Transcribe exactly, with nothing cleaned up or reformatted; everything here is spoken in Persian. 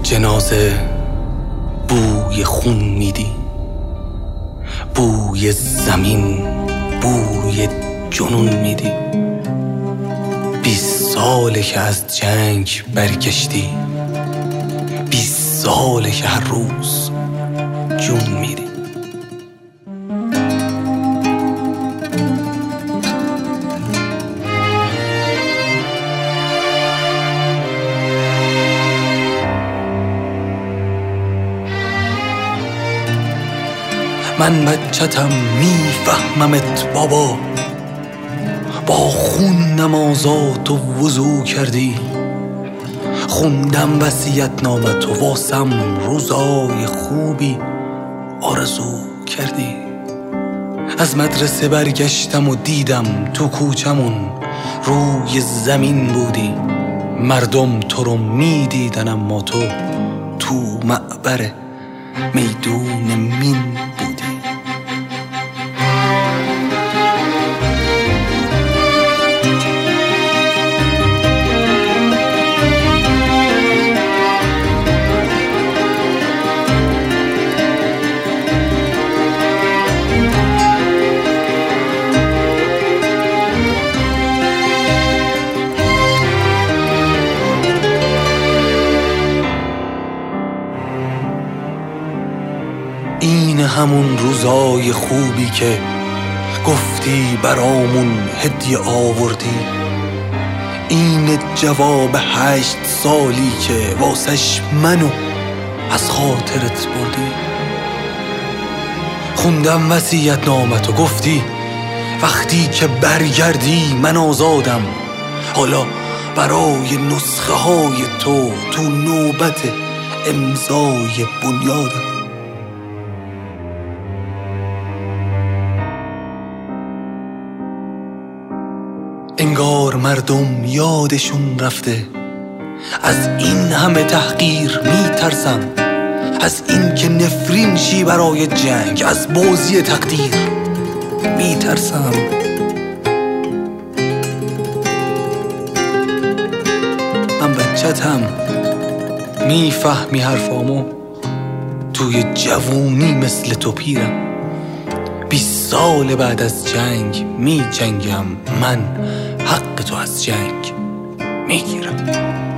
جنازه بوی خون میدی، بوی زمین، بوی جنون میدی. بیست ساله که از جنگ برگشتی، بیست ساله که هر روز جون میدی. من بچتم میفهممت بابا، با خون نمازات و وضو کردی. خوندم وصیت نامت و واسم روزای خوبی آرزو کردی. از مدرسه برگشتم و دیدم تو کوچمون روی زمین بودی. مردم تو رو میدیدن اما تو تو معبر میدون مین بودی. این همون روزای خوبی که گفتی برامون هدیه آوردی. این جواب هشت سالی که واسش منو از خاطرت بردی. خوندم وصیت نامت و گفتی وقتی که برگردی من آزادم. حالا برای نسخه های تو تو نوبت امضای بنیادم. انگار مردم یادشون رفته، از این همه تحقیر میترسم. از این که نفرین شی برای جنگ، از بازی تقدیر میترسم. من بچتم میفهمی حرفامو، توی جوونی مثل تو پیرم. بیست سال بعد از جنگ می جنگم، من حق تو از جنگ میگیرم.